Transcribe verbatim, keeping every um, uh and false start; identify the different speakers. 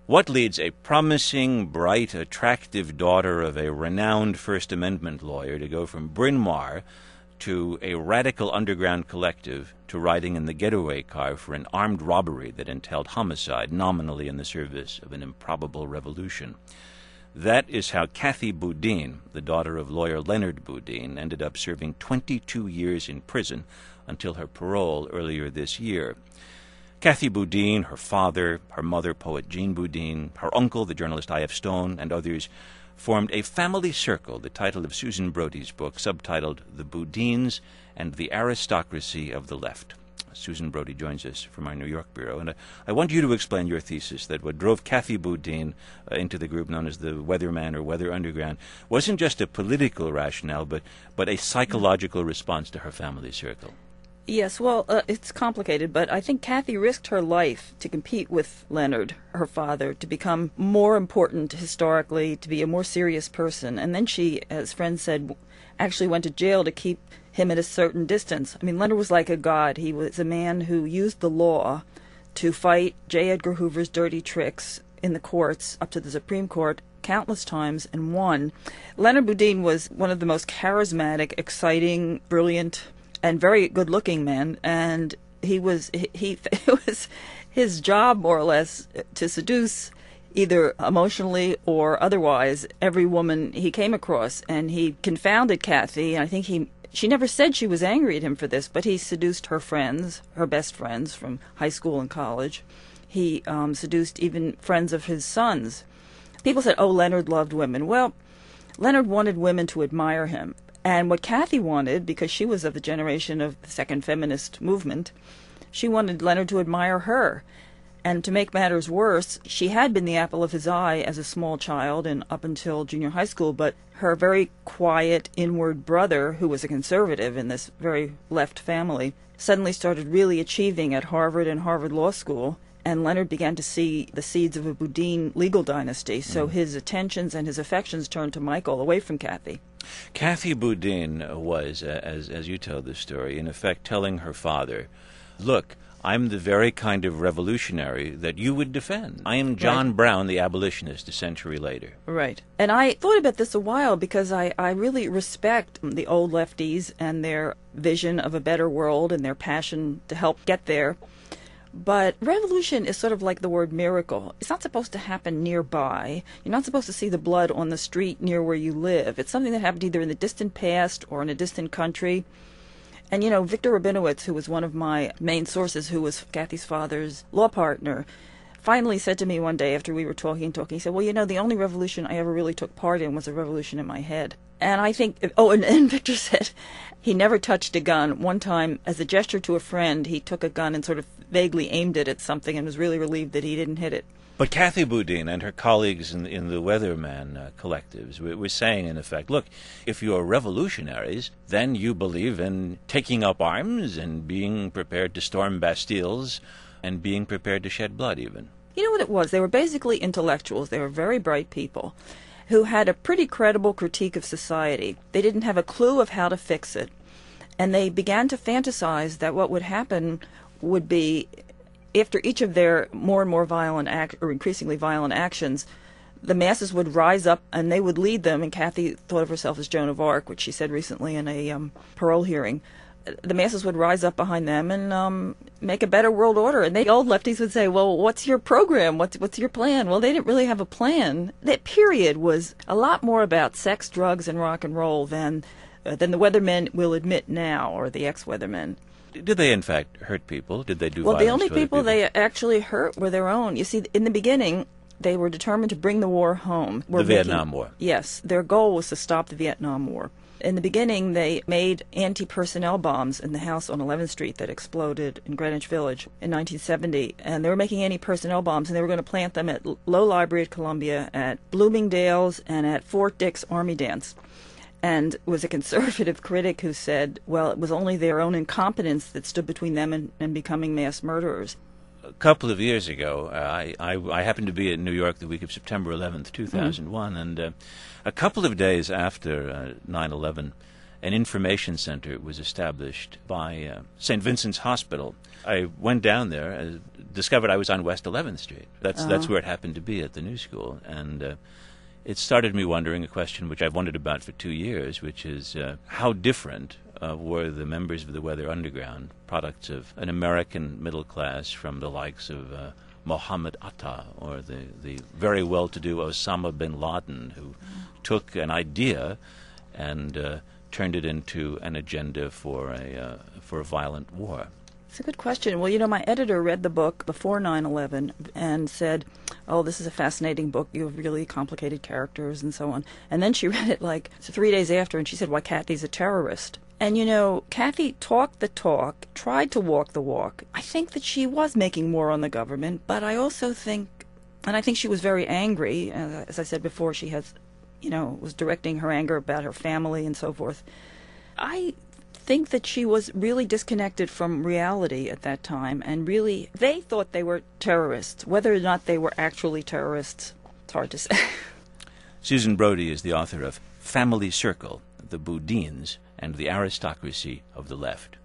Speaker 1: What leads a promising, bright, attractive daughter of a renowned First Amendment lawyer to go from Bryn Mawr to a radical underground collective to riding in the getaway car for an armed robbery that entailed homicide, nominally in the service of an improbable revolution? That is how Kathy Boudin, the daughter of lawyer Leonard Boudin, ended up serving twenty-two years in prison until her parole earlier this year. Kathy Boudin, her father, her mother, poet Jean Boudin, her uncle, the journalist I F Stone, and others formed a family circle, the title of Susan Brody's book, subtitled The Boudins and the Aristocracy of the Left. Susan Brody joins us from our New York bureau, and I, I want you to explain your thesis that what drove Kathy Boudin uh, into the group known as the Weatherman or Weather Underground wasn't just a political rationale, but, but a psychological response to her family circle.
Speaker 2: Yes, well, uh, it's complicated, but I think Kathy risked her life to compete with Leonard, her father, to become more important historically, to be a more serious person. And then she, as friends said, actually went to jail to keep him at a certain distance. I mean, Leonard was like a god. He was a man who used the law to fight J. Edgar Hoover's dirty tricks in the courts up to the Supreme Court countless times and won. Leonard Boudin was one of the most charismatic, exciting, brilliant, and very good-looking men, and he was he, he it was his job more or less to seduce, either emotionally or otherwise, every woman he came across. And he confounded Kathy, and I think he she never said she was angry at him for this, but he seduced her friends, her best friends from high school and college. He um, seduced even friends of his sons. People said, "Oh, Leonard loved women." Well, Leonard wanted women to admire him. And what Kathy wanted, because she was of the generation of the second feminist movement, she wanted Leonard to admire her. And to make matters worse, she had been the apple of his eye as a small child and up until junior high school, but her very quiet, inward brother, who was a conservative in this very left family, suddenly started really achieving at Harvard and Harvard Law School. And Leonard began to see the seeds of a Boudin legal dynasty, so mm. his attentions and his affections turned to Michael, away from Kathy.
Speaker 1: Kathy Boudin was, uh, as as you tell the story, in effect telling her father, look, I'm the very kind of revolutionary that you would defend. I am John right. Brown, the abolitionist, a century later.
Speaker 2: Right. And I thought about this a while because I, I really respect the old lefties and their vision of a better world and their passion to help get there. But revolution is sort of like the word miracle. It's not supposed to happen nearby. You're not supposed to see the blood on the street near where you live. It's something that happened either in the distant past or in a distant country. And, you know, Victor Rabinowitz, who was one of my main sources, who was Kathy's father's law partner, finally said to me one day after we were talking and talking, he said, well, you know, the only revolution I ever really took part in was a revolution in my head. And I think, oh, and, and Victor said he never touched a gun. One time, as a gesture to a friend, he took a gun and sort of vaguely aimed it at something and was really relieved that he didn't hit it.
Speaker 1: But Kathy Boudin and her colleagues in, in the Weatherman uh, collectives were, were saying, in effect, look, if you're revolutionaries, then you believe in taking up arms and being prepared to storm Bastilles and being prepared to shed blood even.
Speaker 2: You know what it was? They were basically intellectuals. They were very bright people who had a pretty credible critique of society. They didn't have a clue of how to fix it. And they began to fantasize that what would happen would be, after each of their more and more violent act or increasingly violent actions, the masses would rise up and they would lead them. And Kathy thought of herself as Joan of Arc, which she said recently in a um, parole hearing. The masses would rise up behind them and um, make a better world order. And the old lefties would say, well, what's your program? What's, what's your plan? Well, they didn't really have a plan. That period was a lot more about sex, drugs, and rock and roll than, uh, than the Weathermen will admit now, or the ex-Weathermen.
Speaker 1: Did they, in fact, hurt people? Did they do
Speaker 2: well,
Speaker 1: violence
Speaker 2: the only
Speaker 1: to other
Speaker 2: people,
Speaker 1: people
Speaker 2: they actually hurt were their own. You see, in the beginning, they were determined to bring the war home.
Speaker 1: The Vietnam War.
Speaker 2: Yes. Their goal was to stop the Vietnam War. In the beginning, they made anti-personnel bombs in the house on eleventh Street that exploded in Greenwich Village in nineteen seventy. And they were making anti-personnel bombs, and they were going to plant them at Low Library at Columbia, at Bloomingdale's, and at Fort Dix Army Dance. And it was a conservative critic who said, well, it was only their own incompetence that stood between them and, and becoming mass murderers.
Speaker 1: A couple of years ago, uh, I, I, I happened to be in New York the week of September eleventh, two thousand one, mm-hmm. and uh, a couple of days after uh, nine eleven, an information center was established by uh, Saint Vincent's Hospital. I went down there and discovered I was on West eleventh Street. That's
Speaker 2: Uh-huh.
Speaker 1: that's where it happened to be at the New School. And uh, it started me wondering a question which I've wondered about for two years, which is uh, how different uh, were the members of the Weather Underground, products of an American middle class, from the likes of uh, Mohammed Atta or the, the very well-to-do Osama bin Laden, who took an idea and uh, turned it into an agenda for a uh, for a violent war.
Speaker 2: It's a good question. Well, you know, my editor read the book before nine eleven and said, oh, this is a fascinating book. You have really complicated characters and so on. And then she read it like three days after, and she said, why, Kathy's a terrorist. And, you know, Kathy talked the talk, tried to walk the walk. I think that she was making war on the government, but I also think, and I think she was very angry. Uh, as I said before, she has, you know, was directing her anger about her family and so forth. I think that she was really disconnected from reality at that time, and really, they thought they were terrorists. Whether or not they were actually terrorists, it's hard to say.
Speaker 1: Susan Brody is the author of Family Circle, The Boudins, and the Aristocracy of the Left.